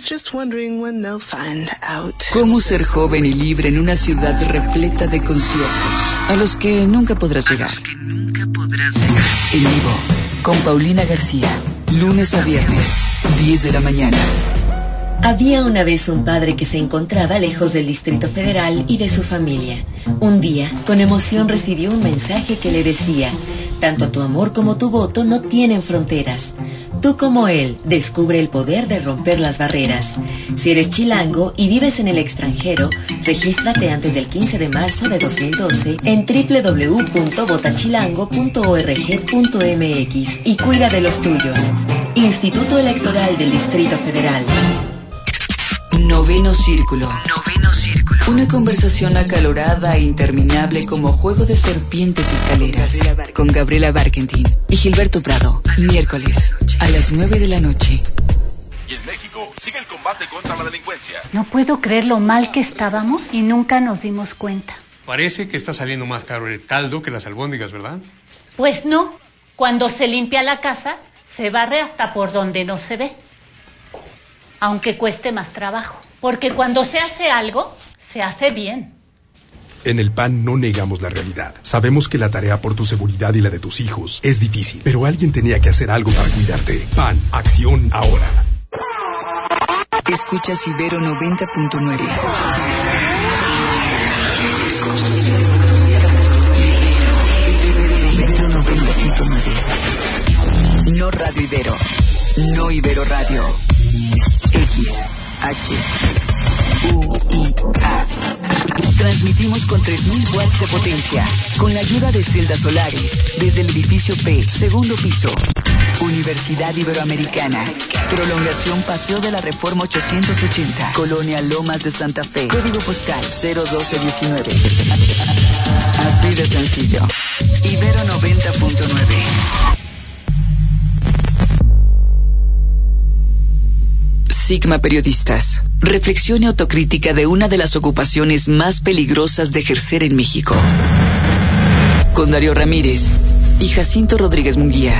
Cómo ser joven y libre en una ciudad repleta de conciertos a los que nunca podrás llegar. En vivo, con Paulina García, lunes a viernes, 10 de la mañana. Había una vez un padre que se encontraba lejos del Distrito Federal y de su familia. Un día, con emoción recibió un mensaje que le decía: tanto tu amor como tu voto no tienen fronteras. Tú como él, descubre el poder de romper las barreras. Si eres chilango y vives en el extranjero, regístrate antes del 15 de marzo de 2012 en www.votachilango.org.mx y cuida de los tuyos. Instituto Electoral del Distrito Federal. Noveno Círculo. Una conversación acalorada e interminable como juego de serpientes y escaleras. Con Gabriela Barkentin y Gilberto Prado. Miércoles a las 9 de la noche. Y en México sigue el combate contra la delincuencia. No puedo creer lo mal que estábamos y nunca nos dimos cuenta. Parece que está saliendo más caro el caldo que las albóndigas, ¿verdad? Pues no. Cuando se limpia la casa, se barre hasta por donde no se ve. Aunque cueste más trabajo. Porque cuando se hace algo, se hace bien. En el PAN no negamos la realidad. Sabemos que la tarea por tu seguridad y la de tus hijos es difícil, pero alguien tenía que hacer algo para cuidarte. PAN, acción ahora. Escuchas Ibero 90.9. Ibero 90.9. No Radio Ibero. No Ibero Radio. XHUIA. Transmitimos con 3.000 watts de potencia, con la ayuda de celdas solares, desde el edificio P, segundo piso. Universidad Iberoamericana. Prolongación Paseo de la Reforma 880. Colonia Lomas de Santa Fe. Código postal 01219. Así de sencillo. Ibero 90.9. Sigma Periodistas. Reflexión y autocrítica de una de las ocupaciones más peligrosas de ejercer en México. Con Darío Ramírez y Jacinto Rodríguez Munguía.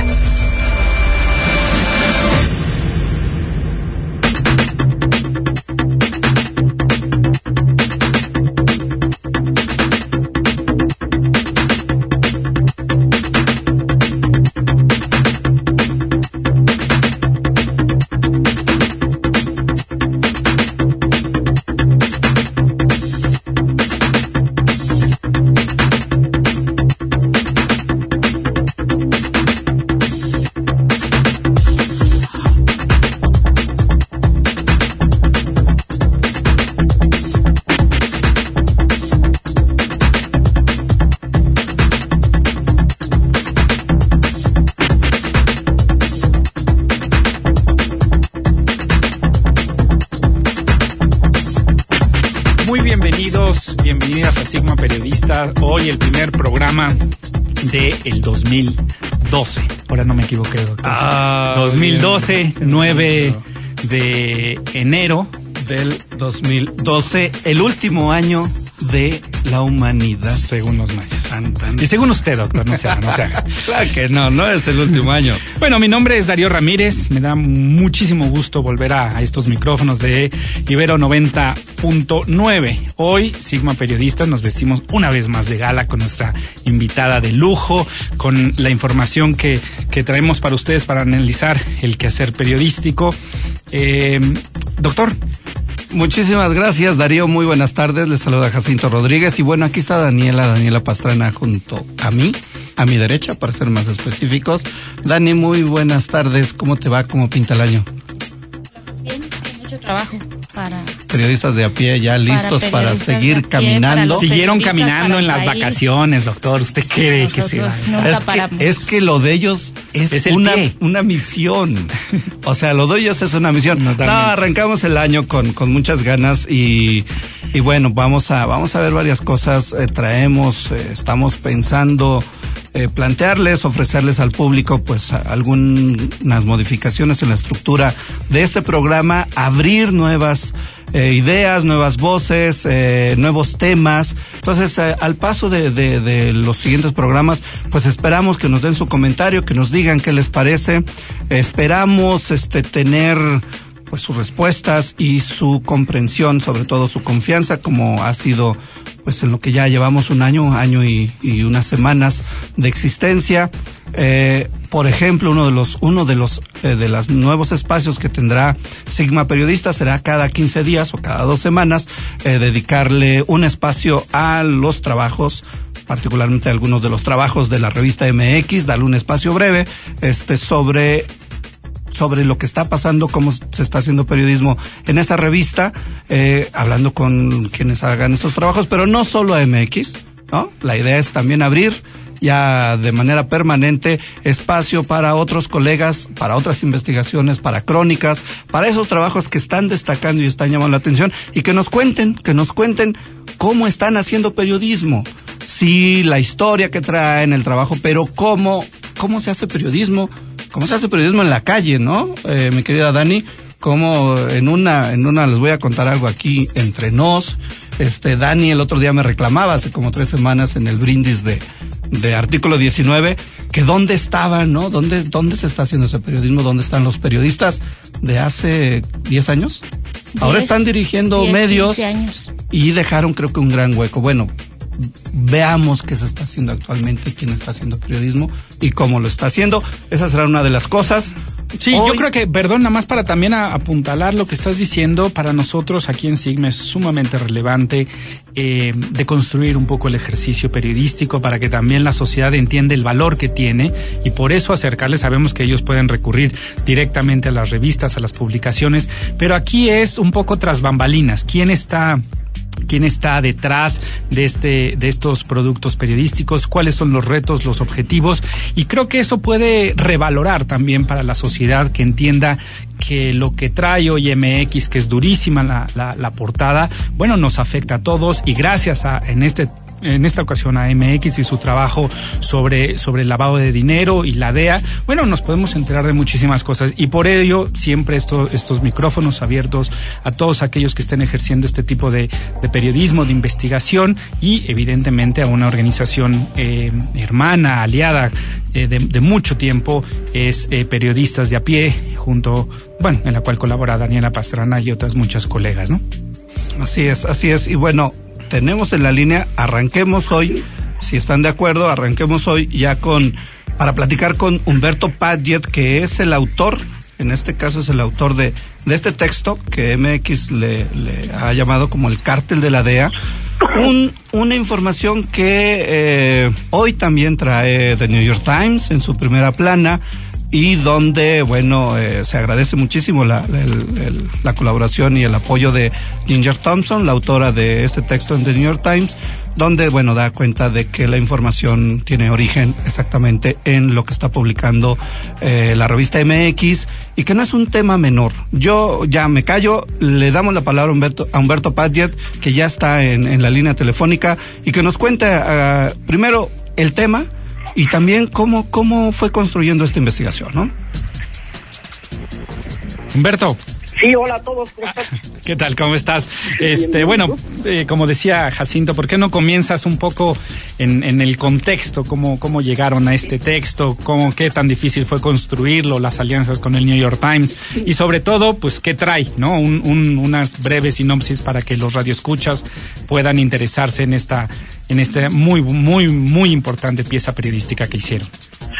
Bienvenidas a Sigma Periodistas. Hoy el primer programa del 2012. Ahora no me equivoqué, doctor. 2012, 9 de enero del 2012, el último año de la humanidad. Según los mayas. Y según usted, doctor, no se haga. Claro que no es el último año. Bueno, mi nombre es Darío Ramírez. Me da muchísimo gusto volver a estos micrófonos de Ibero 90.9. Hoy, Sigma Periodistas, nos vestimos una vez más de gala con nuestra invitada de lujo, con la información que traemos para ustedes para analizar el quehacer periodístico. Doctor. Muchísimas gracias, Darío. Muy buenas tardes. Les saluda Jacinto Rodríguez. Y bueno, aquí está Daniela Pastrana junto a mí, a mi derecha, para ser más específicos. Dani, muy buenas tardes. ¿Cómo te va? ¿Cómo pinta el año? Bien, hay mucho trabajo para... Periodistas de a pie ya listos para seguir caminando. Siguieron caminando en las vacaciones, doctor. ¿Usted cree que se va? Es que lo de ellos es una misión. O sea, lo de ellos es una misión. No, arrancamos el año con muchas ganas y bueno, vamos a ver varias cosas. Estamos pensando plantearles, ofrecerles al público pues algunas modificaciones en la estructura de este programa, abrir nuevas ideas, nuevas voces, nuevos temas. Entonces, al paso de los siguientes programas, pues esperamos que nos den su comentario, que nos digan qué les parece. Esperamos tener pues sus respuestas y su comprensión, sobre todo su confianza, como ha sido pues en lo que ya llevamos un año y unas semanas de existencia. Por ejemplo, uno de los nuevos espacios que tendrá Sigma Periodista será cada 15 días o cada 2 semanas dedicarle un espacio a los trabajos, particularmente algunos de los trabajos de la revista MX, darle un espacio breve sobre lo que está pasando, cómo se está haciendo periodismo en esa revista, hablando con quienes hagan esos trabajos, pero no solo a MX, ¿no? La idea es también abrir ya de manera permanente espacio para otros colegas, para otras investigaciones, para crónicas, para esos trabajos que están destacando y están llamando la atención, y que nos cuenten cómo están haciendo periodismo. Sí, la historia que traen, el trabajo, pero cómo se hace periodismo. ¿Cómo se hace periodismo en la calle, no? Mi querida Dani, como en una les voy a contar algo aquí entre nos. Dani el otro día me reclamaba, hace como 3 semanas, en el brindis de Artículo 19, que dónde estaban, ¿no? ¿Dónde se está haciendo ese periodismo? ¿Dónde están los periodistas de hace 10 años? Ahora están dirigiendo medios 15 años. Y dejaron, creo que, un gran hueco. Bueno, veamos qué se está haciendo actualmente, quién está haciendo periodismo y cómo lo está haciendo. Esa será una de las cosas. Sí, yo creo que, perdón, nada más para también apuntalar lo que estás diciendo, para nosotros aquí en Sigma es sumamente relevante de construir un poco el ejercicio periodístico para que también la sociedad entienda el valor que tiene, y por eso acercarles. Sabemos que ellos pueden recurrir directamente a las revistas, a las publicaciones, pero aquí es un poco tras bambalinas. ¿Quién está detrás de estos productos periodísticos? ¿Cuáles son los retos, los objetivos? Y creo que eso puede revalorar también para la sociedad, que entienda que lo que trae hoy MX, que es durísima la portada, bueno, nos afecta a todos, y gracias en esta ocasión a MX y su trabajo sobre el lavado de dinero y la DEA, bueno, nos podemos enterar de muchísimas cosas, y por ello siempre estos micrófonos abiertos a todos aquellos que estén ejerciendo este tipo de periodismo, de investigación, y evidentemente a una organización hermana, aliada de mucho tiempo, es Periodistas de a Pie, en la cual colabora Daniela Pastrana y otras muchas colegas, ¿no? Así es, y bueno, tenemos en la línea, arranquemos hoy, si están de acuerdo, arranquemos hoy ya para platicar con Humberto Padgett, que es el autor, en este caso es el autor de este texto que MX le ha llamado como el cártel de la DEA, una información que hoy también trae The New York Times en su primera plana, y donde, se agradece muchísimo la colaboración y el apoyo de Ginger Thompson, la autora de este texto en The New York Times, donde, da cuenta de que la información tiene origen exactamente en lo que está publicando la revista MX, y que no es un tema menor. Yo ya me callo, le damos la palabra a Humberto Padgett, que ya está en la línea telefónica, y que nos cuente primero el tema, y también cómo fue construyendo esta investigación, ¿no? Humberto. Sí, hola a todos, ¿cómo estás? ¿Qué tal? ¿Cómo estás? Como decía Jacinto, ¿por qué no comienzas un poco en el contexto? ¿Cómo llegaron a este texto? ¿Qué tan difícil fue construirlo? Las alianzas con el New York Times, y sobre todo, pues, ¿qué trae? ¿No? Unas breves sinopsis para que los radioescuchas puedan interesarse en esta muy, muy, muy importante pieza periodística que hicieron.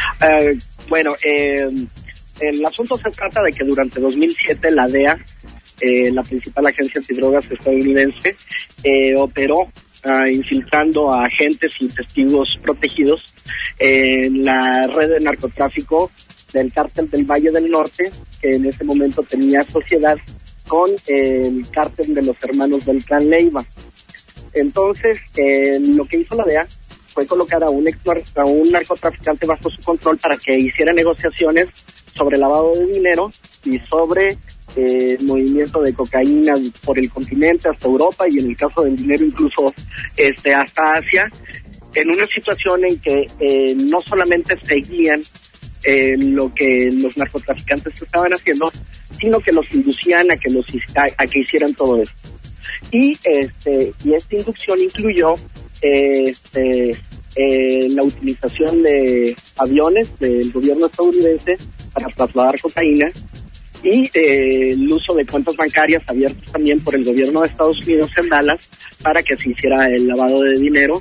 El asunto se trata de que durante 2007 la DEA, la principal agencia antidrogas estadounidense, operó infiltrando a agentes y testigos protegidos en la red de narcotráfico del cártel del Valle del Norte, que en ese momento tenía sociedad con el cártel de los hermanos del Clan Leiva. Entonces, lo que hizo la DEA fue colocar a un narcotraficante bajo su control para que hiciera negociaciones sobre lavado de dinero y sobre movimiento de cocaína por el continente hasta Europa, y en el caso del dinero incluso hasta Asia, en una situación en que no solamente seguían lo que los narcotraficantes estaban haciendo, sino que los inducían a que hicieran todo esto. Y esta inducción incluyó la utilización de aviones del gobierno estadounidense para trasladar cocaína, y el uso de cuentas bancarias abiertas también por el gobierno de Estados Unidos en Dallas para que se hiciera el lavado de dinero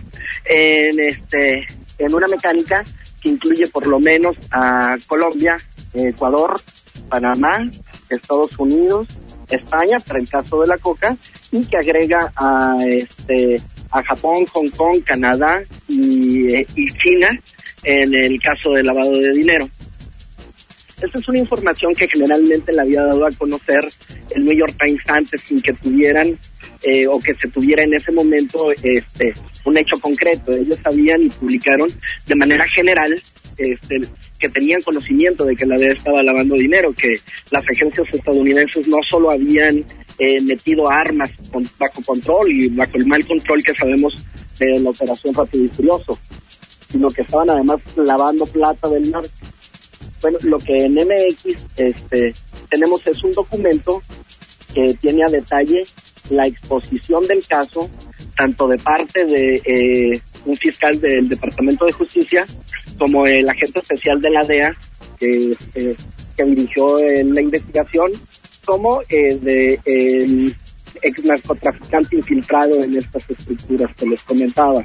en una mecánica que incluye por lo menos a Colombia, Ecuador, Panamá, Estados Unidos, España para el caso de la coca, y que agrega a Japón, Hong Kong, Canadá y China en el caso del lavado de dinero. Esta es una información que generalmente le había dado a conocer el New York Times antes, sin que tuvieran o que se tuviera en ese momento un hecho concreto. Ellos sabían y publicaron de manera general que tenían conocimiento de que la DEA estaba lavando dinero, que las agencias estadounidenses no solo habían metido armas bajo control y bajo el mal control que sabemos de la operación Rápido y Furioso, sino que estaban además lavando plata del narco. Bueno, lo que en MX tenemos es un documento que tiene a detalle la exposición del caso, tanto de parte de un fiscal del Departamento de Justicia como el agente especial de la DEA que dirigió la investigación, como de el ex narcotraficante infiltrado en estas estructuras que les comentaba.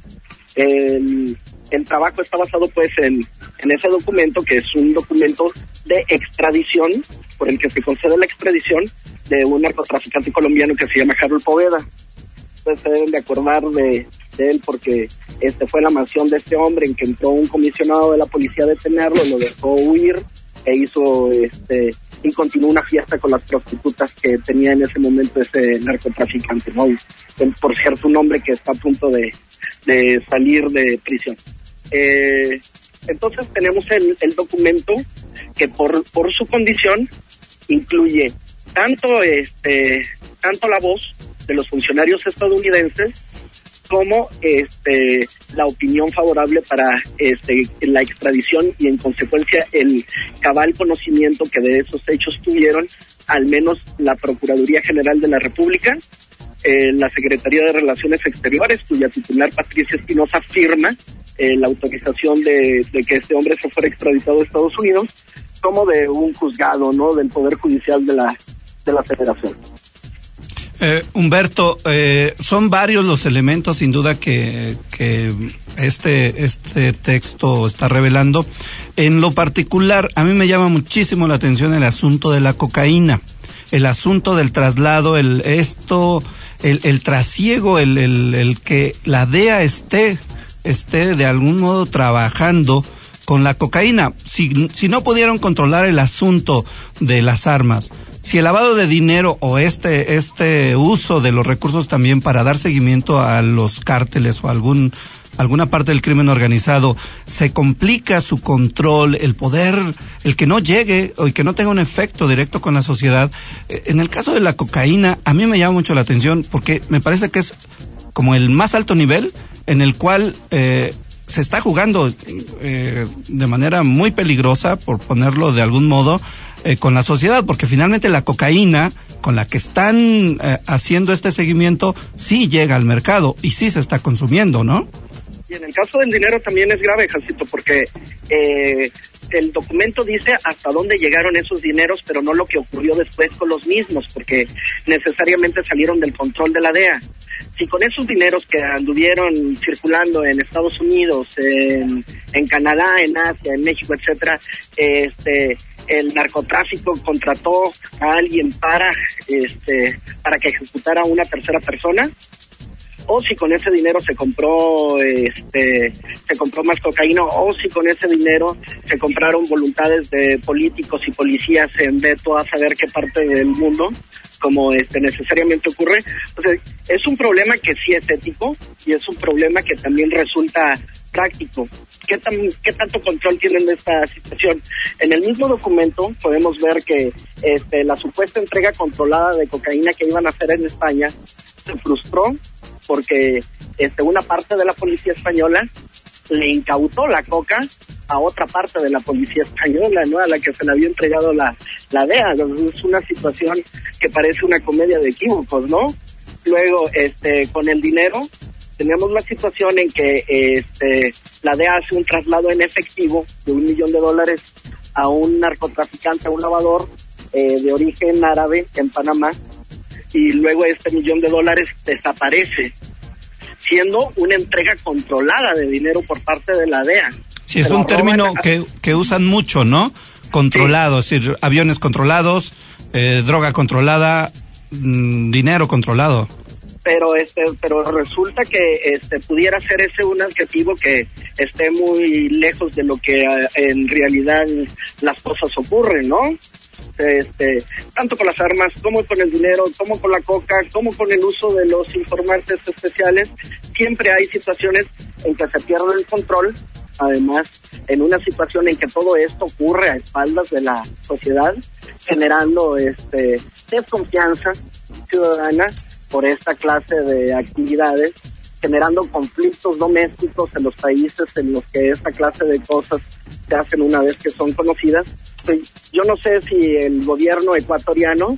El trabajo está basado pues en ese documento, que es un documento de extradición, por el que se concede la extradición de un narcotraficante colombiano que se llama Harold Poveda. Ustedes se deben de acordar de él porque fue la mansión de este hombre en que entró un comisionado de la policía a detenerlo, lo dejó huir e hizo y continuó una fiesta con las prostitutas que tenía en ese momento ese narcotraficante, ¿no? Por cierto, un hombre que está a punto de salir de prisión. Entonces tenemos el documento que por su condición incluye tanto la voz de los funcionarios estadounidenses como la opinión favorable para la extradición, y en consecuencia el cabal conocimiento que de esos hechos tuvieron al menos la Procuraduría General de la República, la Secretaría de Relaciones Exteriores, cuya titular Patricia Espinosa firma la autorización de que este hombre se fuera extraditado a Estados Unidos, como de un juzgado, ¿no?, del Poder Judicial de la Federación. Humberto, son varios los elementos sin duda que este texto está revelando. En lo particular, a mí me llama muchísimo la atención el asunto de la cocaína, el asunto del traslado, el trasiego, el que la DEA esté de algún modo trabajando con la cocaína. Si no pudieron controlar el asunto de las armas, si el lavado de dinero o este uso de los recursos también para dar seguimiento a los cárteles o alguna parte del crimen organizado, se complica su control, el poder, el que no llegue o el que no tenga un efecto directo con la sociedad. En el caso de la cocaína, a mí me llama mucho la atención porque me parece que es como el más alto nivel en el cual se está jugando de manera muy peligrosa, por ponerlo de algún modo, con la sociedad, porque finalmente la cocaína con la que están haciendo este seguimiento sí llega al mercado y sí se está consumiendo, ¿no? Y en el caso del dinero también es grave, Jancito, porque el documento dice hasta dónde llegaron esos dineros, pero no lo que ocurrió después con los mismos, porque necesariamente salieron del control de la DEA. Si con esos dineros que anduvieron circulando en Estados Unidos, en Canadá, en Asia, en México, etcétera, el narcotráfico contrató a alguien para que ejecutara a una tercera persona, o si con ese dinero se compró más cocaína, o si con ese dinero se compraron voluntades de políticos y policías en veto a saber qué parte del mundo, como necesariamente ocurre. O sea, es un problema que sí es ético y es un problema que también resulta práctico. ¿Qué tanto control tienen de esta situación? En el mismo documento podemos ver que la supuesta entrega controlada de cocaína que iban a hacer en España se frustró porque una parte de la policía española le incautó la coca a otra parte de la policía española, ¿no?, a la que se le había entregado la DEA. Es una situación que parece una comedia de equívocos, ¿no? Luego, con el dinero, tenemos la situación en que la DEA hace un traslado en efectivo de $1 millón a un narcotraficante, a un lavador, de origen árabe en Panamá, y luego este $1,000,000 desaparece, siendo una entrega controlada de dinero por parte de la DEA. Sí, es un término que usan mucho, ¿no? Controlado, sí. Es decir, aviones controlados, droga controlada, dinero controlado. Pero resulta que pudiera ser ese un adjetivo que esté muy lejos de lo que en realidad las cosas ocurren, ¿no? Tanto con las armas, como con el dinero, como con la coca, como con el uso de los informantes especiales, siempre hay situaciones en que se pierde el control. Además, en una situación en que todo esto ocurre a espaldas de la sociedad, generando desconfianza ciudadana por esta clase de actividades, generando conflictos domésticos en los países en los que esta clase de cosas se hacen una vez que son conocidas. Yo no sé si el gobierno ecuatoriano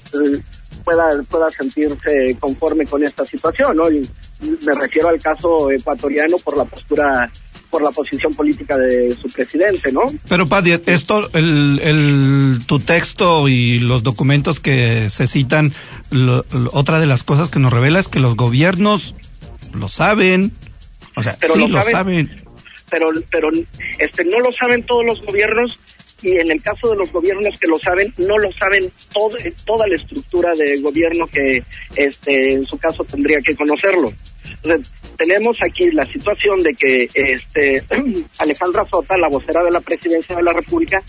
pueda sentirse conforme con esta situación, ¿no? Y me refiero al caso ecuatoriano por la posición política de su presidente, ¿no? Pero Paddy, esto, tu texto y los documentos que se citan, otra de las cosas que nos revela es que los gobiernos lo saben, o sea, pero sí lo saben. Pero no lo saben todos los gobiernos, y en el caso de los gobiernos que lo saben, no lo saben toda la estructura de gobierno que en su caso tendría que conocerlo. Entonces, tenemos aquí la situación de que Alejandra Sota, la vocera de la Presidencia de la República,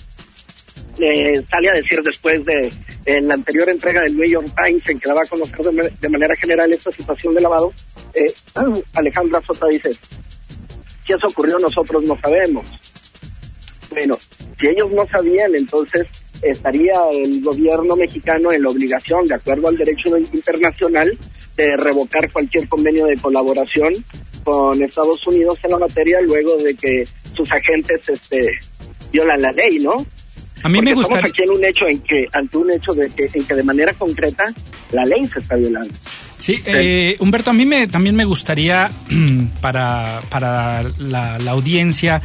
sale a decir después de la anterior entrega del New York Times, en que daba a conocer de manera general esta situación de lavado. Alejandra Sota dice: si eso ocurrió, nosotros no sabemos. Bueno, si ellos no sabían, entonces estaría el gobierno mexicano en la obligación, de acuerdo al derecho internacional, de revocar cualquier convenio de colaboración con Estados Unidos en la materia, luego de que sus agentes violan la ley, ¿no? A mí me gustaría... Estamos aquí ante un hecho en que de manera concreta la ley se está violando. Sí, Humberto, a mí también me gustaría para la audiencia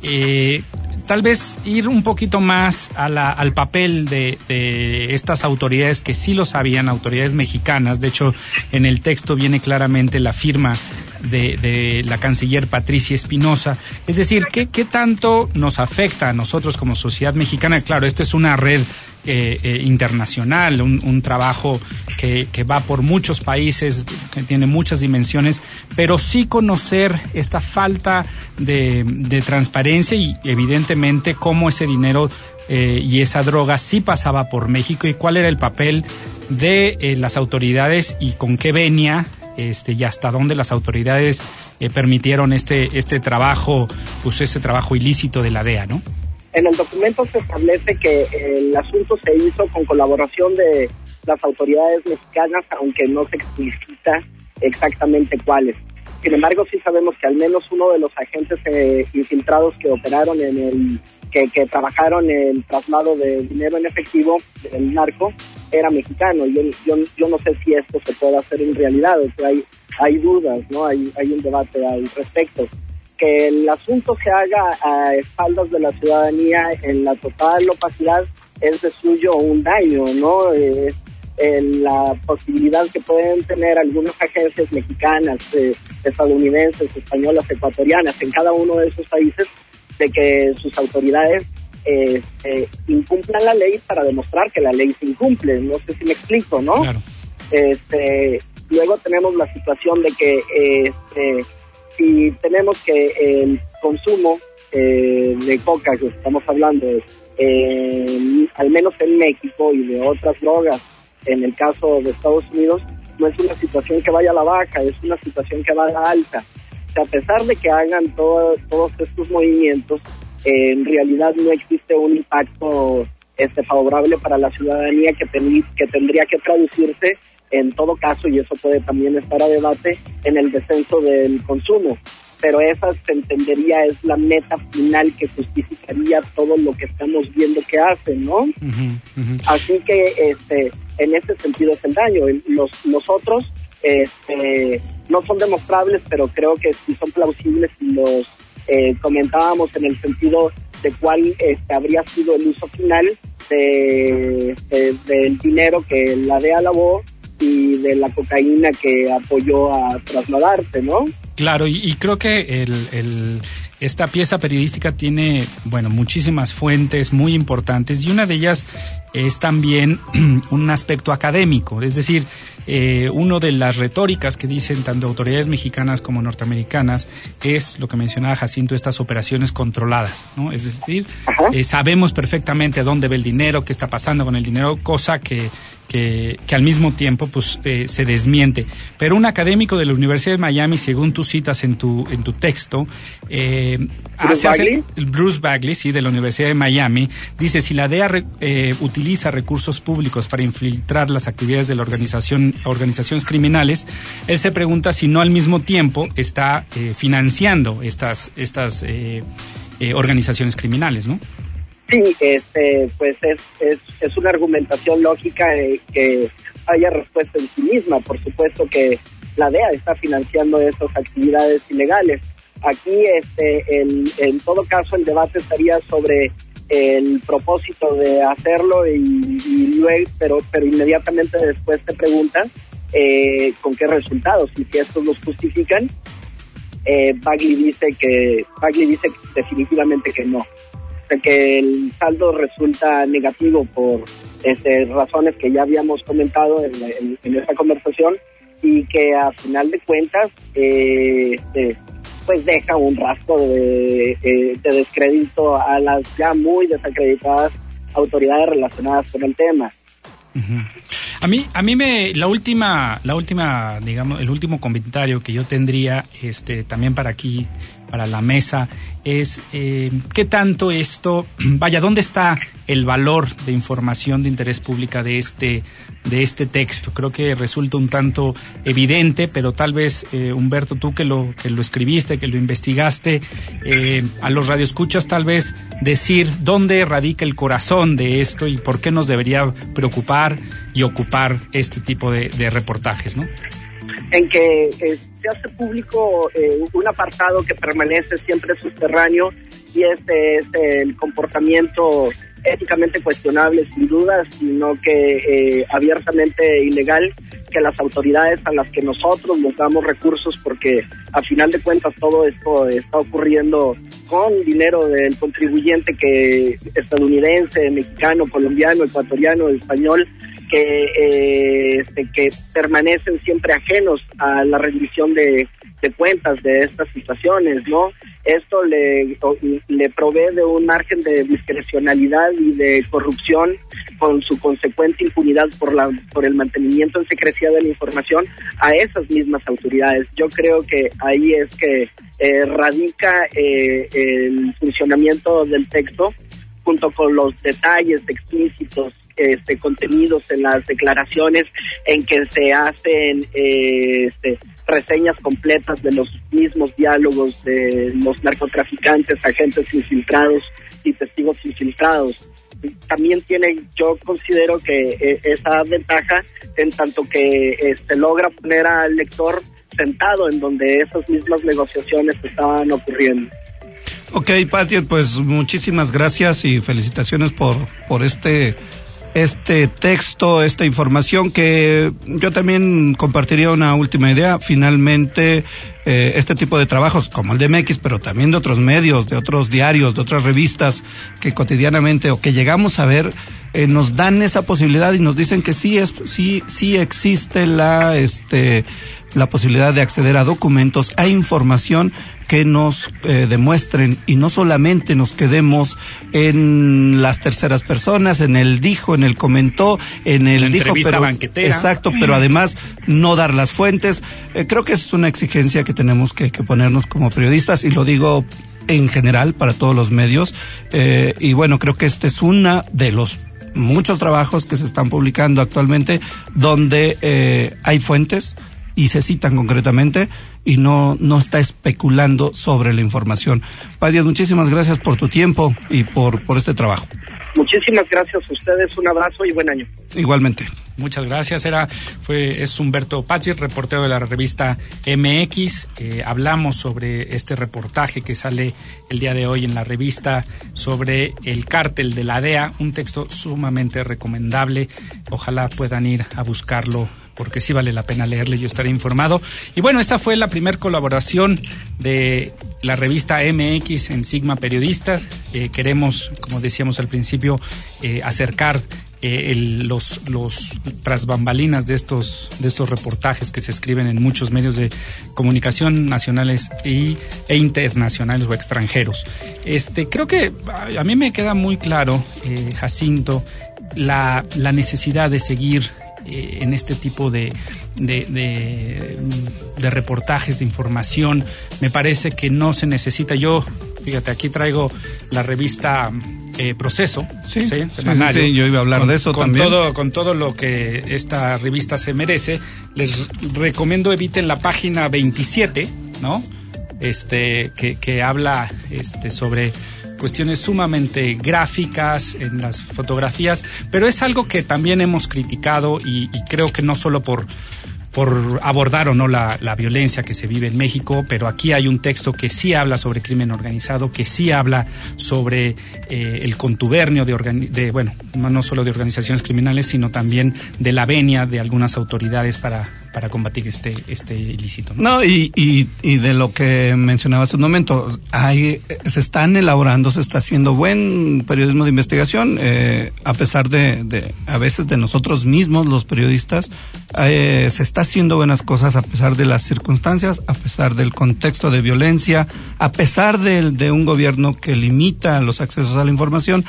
tal vez ir un poquito más al papel de estas autoridades que sí lo sabían, autoridades mexicanas. De hecho, en el texto viene claramente la firma de la canciller Patricia Espinosa. Es decir, ¿qué tanto nos afecta a nosotros como sociedad mexicana? Claro, esta es una red internacional, un trabajo que va por muchos países, que tiene muchas dimensiones, pero sí conocer esta falta de transparencia y evidentemente cómo ese dinero y esa droga sí pasaba por México, y cuál era el papel de las autoridades y con qué venia y hasta dónde las autoridades permitieron este trabajo, pues ese trabajo ilícito de la DEA, ¿no? En el documento se establece que el asunto se hizo con colaboración de las autoridades mexicanas, aunque no se explicita exactamente cuáles. Sin embargo, sí sabemos que al menos uno de los agentes infiltrados que operaron que trabajaron en el traslado de dinero en efectivo del narco era mexicano. Yo no sé si esto se puede hacer en realidad, o sea, hay dudas, ¿no? Hay un debate al respecto. Que el asunto se haga a espaldas de la ciudadanía en la total opacidad es de suyo un daño, ¿no? La posibilidad que pueden tener algunas agencias mexicanas, estadounidenses, españolas, ecuatorianas, en cada uno de esos países, de que sus autoridades incumplan la ley para demostrar que la ley se incumple. No sé si me explico, ¿no? Claro. Luego tenemos la situación de que si tenemos que el consumo de coca, que estamos hablando, al menos en México, y de otras drogas, en el caso de Estados Unidos, no es una situación que vaya a la baja, es una situación que va a la alta. O sea, a pesar de que hagan todos estos movimientos, en realidad no existe un impacto favorable para la ciudadanía que tendría que traducirse en todo caso, y eso puede también estar a debate, en el descenso del consumo. Pero esa, se entendería, es la meta final que justificaría todo lo que estamos viendo que hacen, ¿no? Así que en ese sentido es el daño. Los otros no son demostrables, pero creo que sí son plausibles, y los comentábamos en el sentido de cuál habría sido el uso final del dinero que la DEA lavó y de la cocaína que apoyó a trasladarse, ¿no? Claro, y creo que esta pieza periodística tiene, muchísimas fuentes muy importantes, y una de ellas es también un aspecto académico, es decir, una de las retóricas que dicen tanto autoridades mexicanas como norteamericanas es lo que mencionaba Jacinto, estas operaciones controladas, ¿no? Es decir, sabemos perfectamente a dónde va el dinero, qué está pasando con el dinero, cosa que al mismo tiempo se desmiente. Pero un académico de la Universidad de Miami, según tú citas en tu texto, Bruce Bagley, sí, de la Universidad de Miami, dice: si la DEA utiliza recursos públicos para infiltrar las actividades de la organizaciones criminales, él se pregunta si no al mismo tiempo está financiando estas organizaciones criminales, ¿no? Sí, pues es una argumentación lógica que haya respuesta en sí misma. Por supuesto que la DEA está financiando estas actividades ilegales. Aquí, en todo caso, el debate estaría sobre el propósito de hacerlo y luego, pero inmediatamente después te preguntas con qué resultados y si estos los justifican. Bagley dice definitivamente que no. Que el saldo resulta negativo por razones que ya habíamos comentado en esta conversación, y que a final de cuentas pues deja un rastro de descrédito a las ya muy desacreditadas autoridades relacionadas con el tema. Uh-huh. A mí la última, digamos, el último comentario que yo tendría, también para la mesa, es qué tanto esto, ¿dónde está el valor de información de interés pública de este texto? Creo que resulta un tanto evidente, pero tal vez, Humberto, tú que lo escribiste, que lo investigaste, a los radioescuchas tal vez decir dónde radica el corazón de esto y por qué nos debería preocupar y ocupar este tipo de reportajes, ¿no? En que se hace público un apartado que permanece siempre subterráneo, y este es el comportamiento éticamente cuestionable, sin duda, sino que abiertamente ilegal, que las autoridades a las que nosotros nos damos recursos, porque a final de cuentas todo esto está ocurriendo con dinero del contribuyente estadounidense, mexicano, colombiano, ecuatoriano, español, que permanecen siempre ajenos a la rendición de cuentas de estas situaciones, ¿no? Esto le provee de un margen de discrecionalidad y de corrupción, con su consecuente impunidad por el mantenimiento en secrecía de la información a esas mismas autoridades. Yo creo que ahí es que radica el funcionamiento del texto, junto con los detalles explícitos contenidos en las declaraciones, en que se hacen reseñas completas de los mismos diálogos de los narcotraficantes, agentes infiltrados y testigos infiltrados. También yo considero que esa ventaja, en tanto que logra poner al lector sentado en donde esas mismas negociaciones estaban ocurriendo. Ok, Pati, pues muchísimas gracias y felicitaciones por este texto, esta información, que yo también compartiría una última idea. Finalmente, este tipo de trabajos, como el de MX, pero también de otros medios, de otros diarios, de otras revistas que cotidianamente o que llegamos a ver, nos dan esa posibilidad y nos dicen que sí existe la posibilidad de acceder a documentos, a información que nos demuestren, y no solamente nos quedemos en las terceras personas, en el dijo, en el comentó, en el dijo, pero banquetera. Exacto, pero además no dar las fuentes. Creo que es una exigencia que tenemos que ponernos como periodistas, y lo digo en general para todos los medios, y bueno, creo que este es una de los muchos trabajos que se están publicando actualmente donde hay fuentes y se citan concretamente, y no está especulando sobre la información. Padre, muchísimas gracias por tu tiempo y por este trabajo. Muchísimas gracias a ustedes, un abrazo y buen año. Igualmente. Muchas gracias. Es Humberto Pazzi, reportero de la revista MX. Hablamos sobre este reportaje que sale el día de hoy en la revista sobre el cártel de la DEA, un texto sumamente recomendable. Ojalá puedan ir a buscarlo, porque sí vale la pena leerle, yo estaré informado. Y bueno, esta fue la primera colaboración de la revista MX en Sigma Periodistas. Queremos, como decíamos al principio, acercar los tras bambalinas de estos reportajes que se escriben en muchos medios de comunicación nacionales e internacionales o extranjeros. Creo que a mí me queda muy claro, Jacinto, la necesidad de seguir en este tipo de reportajes, de información. Me parece que no se necesita. Yo, fíjate, aquí traigo la revista Proceso, semanario. Sí, yo iba a hablar de eso también. Con todo lo que esta revista se merece, les recomiendo eviten la página 27, ¿no? Que habla sobre cuestiones sumamente gráficas en las fotografías, pero es algo que también hemos criticado y creo que no solo por abordar o no la violencia que se vive en México, pero aquí hay un texto que sí habla sobre crimen organizado, que sí habla sobre el contubernio no solo de organizaciones criminales, sino también de la venia de algunas autoridades para combatir este ilícito, ¿no? Y de lo que mencionaba hace un momento, se está haciendo buen periodismo de investigación, a pesar de a veces de nosotros mismos, los periodistas, se está haciendo buenas cosas a pesar de las circunstancias, a pesar del contexto de violencia, a pesar de un gobierno que limita los accesos a la información.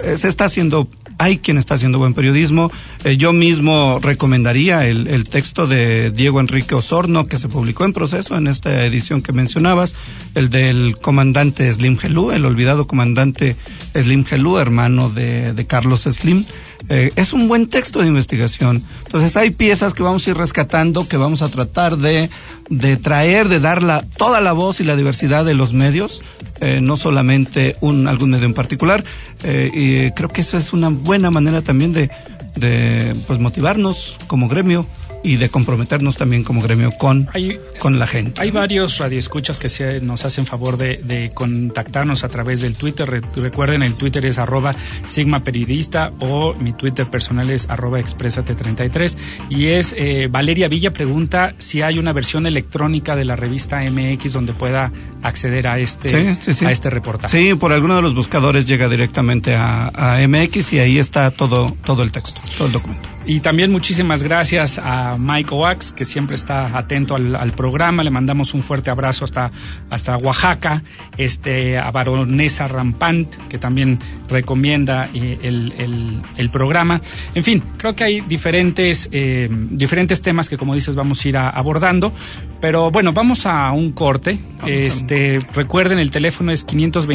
Hay quien está haciendo buen periodismo. Yo mismo recomendaría el texto de Diego Enrique Osorno, que se publicó en Proceso en esta edición que mencionabas, el del comandante Slim Gelú, el olvidado comandante Slim Gelú, hermano de Carlos Slim. Es un buen texto de investigación. Entonces hay piezas que vamos a ir rescatando, que vamos a tratar de traer, de dar toda la voz y la diversidad de los medios, no solamente algún medio en particular, y creo que eso es una buena manera también de pues motivarnos como gremio y de comprometernos también como gremio con la gente. Hay varios radioescuchas que nos hacen favor de contactarnos a través del Twitter. Recuerden, el Twitter es @SigmaPeriodista o mi Twitter personal es @expresate33. Y es Valeria Villa pregunta si hay una versión electrónica de la revista MX donde pueda acceder a a este reportaje. Sí, por alguno de los buscadores llega directamente a MX y ahí está todo el texto, todo el documento. Y también muchísimas gracias a Mike Oax, que siempre está atento al programa. Le mandamos un fuerte abrazo hasta Oaxaca. A Baronesa Rampant, que también recomienda el programa. En fin, creo que hay diferentes temas que, como dices, vamos a ir abordando. Pero bueno, vamos a un corte. Recuerden, el teléfono es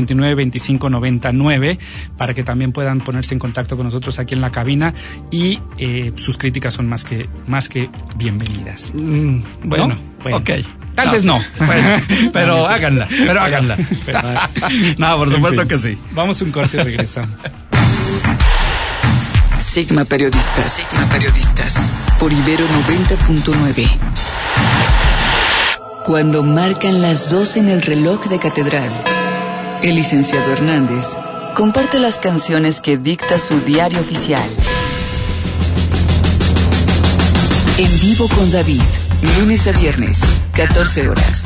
529-2599 para que también puedan ponerse en contacto con nosotros aquí en la cabina y sus críticas son más que bienvenidas. Bueno, ok. Tal vez no. Bueno, pero háganla. No, por supuesto que sí. Vamos a un corte y regresamos. Sigma Periodistas. Por Ibero 90.9. Cuando marcan las 2 en el reloj de catedral, el licenciado Hernández comparte las canciones que dicta su diario oficial. En vivo con David, lunes a viernes, 14 horas.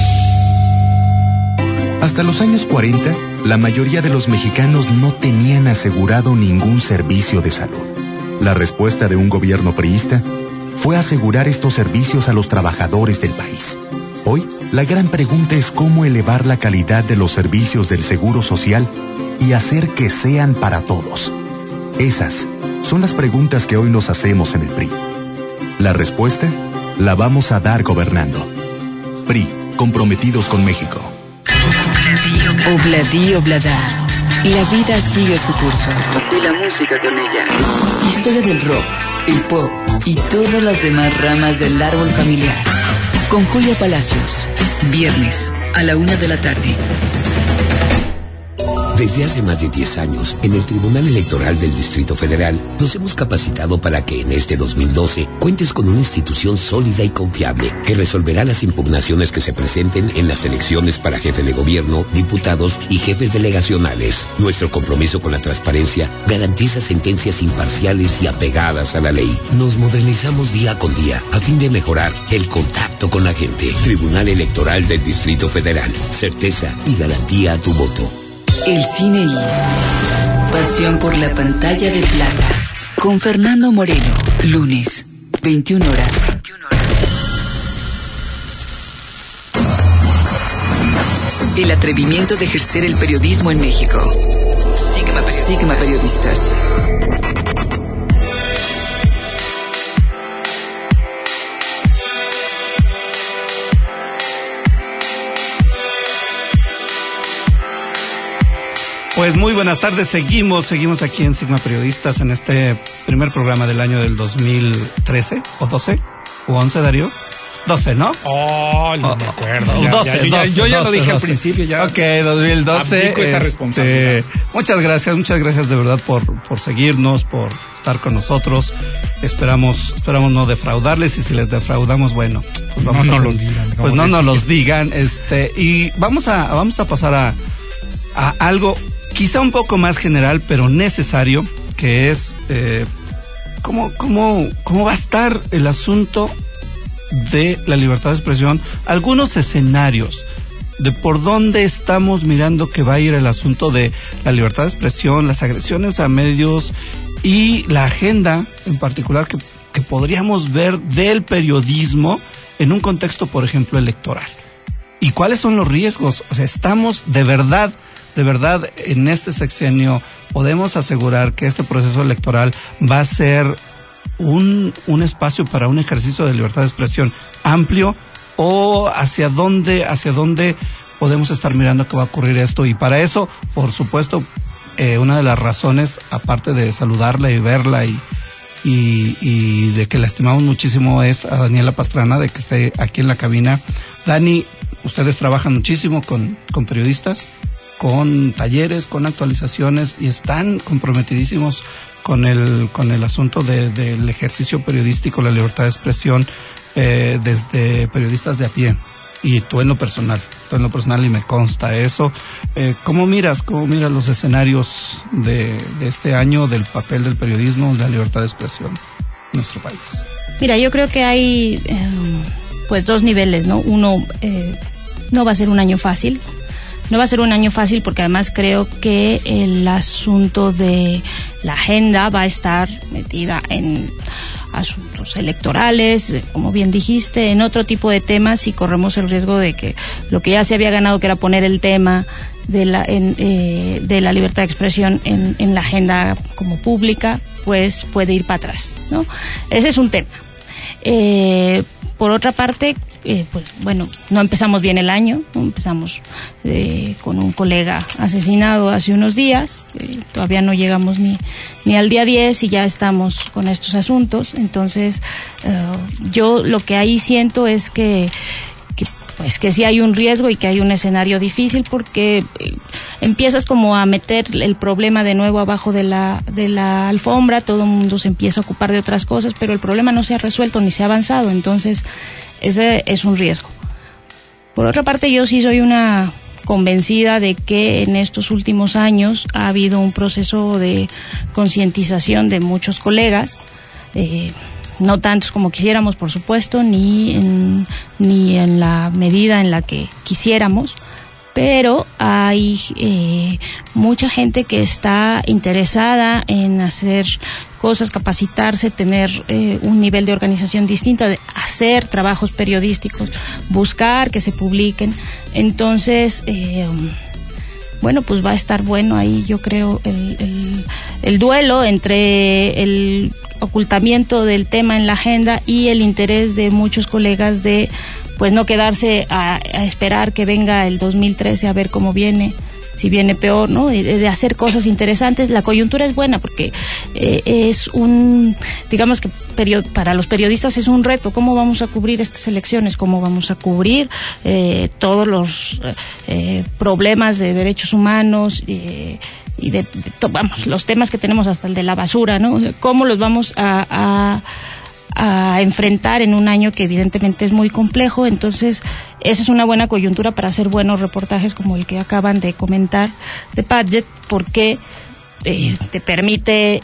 Hasta los años 40, la mayoría de los mexicanos no tenían asegurado ningún servicio de salud. La respuesta de un gobierno priista fue asegurar estos servicios a los trabajadores del país. Hoy, la gran pregunta es cómo elevar la calidad de los servicios del Seguro Social y hacer que sean para todos. Esas son las preguntas que hoy nos hacemos en el PRI. La respuesta la vamos a dar gobernando. PRI, comprometidos con México. Obladí, oblada. La vida sigue su curso. Y la música con ella. Historia del rock, el pop y todas las demás ramas del árbol familiar. Con Julia Palacios. Viernes a la 1 de la tarde. Desde hace más de 10 años, en el Tribunal Electoral del Distrito Federal, nos hemos capacitado para que en este 2012 cuentes con una institución sólida y confiable que resolverá las impugnaciones que se presenten en las elecciones para jefe de gobierno, diputados y jefes delegacionales. Nuestro compromiso con la transparencia garantiza sentencias imparciales y apegadas a la ley. Nos modernizamos día con día a fin de mejorar el contacto con la gente. Tribunal Electoral del Distrito Federal. Certeza y garantía a tu voto. El cine y pasión por la pantalla de plata. Con Fernando Moreno. Lunes, 21 horas. El atrevimiento de ejercer el periodismo en México. Sigma Periodistas. Pues muy buenas tardes, seguimos aquí en Sigma Periodistas en este primer programa del año del 2013, o 12, o 11, Darío. 12, ¿no? Oh, no me acuerdo. 12, yo ya lo dije 12. al principio, ya. Ok, 2012. Aplico esa responsabilidad. Muchas gracias de verdad por seguirnos, por estar con nosotros. Esperamos no defraudarles, y si les defraudamos, bueno, pues vamos no los digan. Pues no nos los digan, y vamos a pasar a algo quizá un poco más general, pero necesario, que es cómo va a estar el asunto de la libertad de expresión, algunos escenarios de por dónde estamos mirando que va a ir el asunto de la libertad de expresión, las agresiones a medios y la agenda en particular que podríamos ver del periodismo en un contexto, por ejemplo, electoral. ¿Y cuáles son los riesgos? O sea, estamos de verdad en este sexenio, podemos asegurar que este proceso electoral va a ser un espacio para un ejercicio de libertad de expresión amplio, o hacia dónde podemos estar mirando que va a ocurrir esto. Y para eso, por supuesto, una de las razones, aparte de saludarla y verla y de que la estimamos muchísimo, es a Daniela Pastrana, de que esté aquí en la cabina. Dani, ustedes trabajan muchísimo con periodistas, con talleres, con actualizaciones, y están comprometidísimos con el asunto del ejercicio periodístico, la libertad de expresión, desde periodistas de a pie, y tú en lo personal, y me consta eso. ¿Cómo miras los escenarios de este año, del papel del periodismo, de la libertad de expresión en nuestro país? Mira, yo creo que hay pues dos niveles, ¿no? Uno, no va a ser un año fácil. No va a ser un año fácil porque además creo que el asunto de la agenda va a estar metida en asuntos electorales, como bien dijiste, en otro tipo de temas, y corremos el riesgo de que lo que ya se había ganado, que era poner el tema de la libertad de expresión en la agenda como pública, pues puede ir para atrás, ¿no? Ese es un tema. Por otra parte, pues bueno, no empezamos bien el año, ¿no? Empezamos con un colega asesinado hace unos días, todavía no llegamos ni al día 10 y ya estamos con estos asuntos. Entonces, yo lo que ahí siento es que sí hay un riesgo y que hay un escenario difícil, porque empiezas como a meter el problema de nuevo abajo de la alfombra, todo el mundo se empieza a ocupar de otras cosas, pero el problema no se ha resuelto ni se ha avanzado. Entonces, ese es un riesgo. Por otra parte, yo sí soy una convencida de que en estos últimos años ha habido un proceso de concientización de muchos colegas, no tantos como quisiéramos, por supuesto, ni en la medida en la que quisiéramos, pero hay mucha gente que está interesada en hacer cosas, capacitarse, tener un nivel de organización distinto, de hacer trabajos periodísticos, buscar que se publiquen. Entonces, bueno, pues va a estar bueno ahí, yo creo, el duelo entre el ocultamiento del tema en la agenda y el interés de muchos colegas de pues no quedarse a esperar que venga el 2013 a ver cómo viene si viene peor, ¿no? De hacer cosas interesantes. La coyuntura es buena porque es digamos que para los periodistas es un reto. ¿Cómo vamos a cubrir estas elecciones? ¿Cómo vamos a cubrir todos los problemas de derechos humanos y vamos, los temas que tenemos, hasta el de la basura, ¿no? O sea, ¿cómo los vamos a enfrentar en un año que evidentemente es muy complejo? Entonces, esa es una buena coyuntura para hacer buenos reportajes como el que acaban de comentar de Padgett, porque te permite,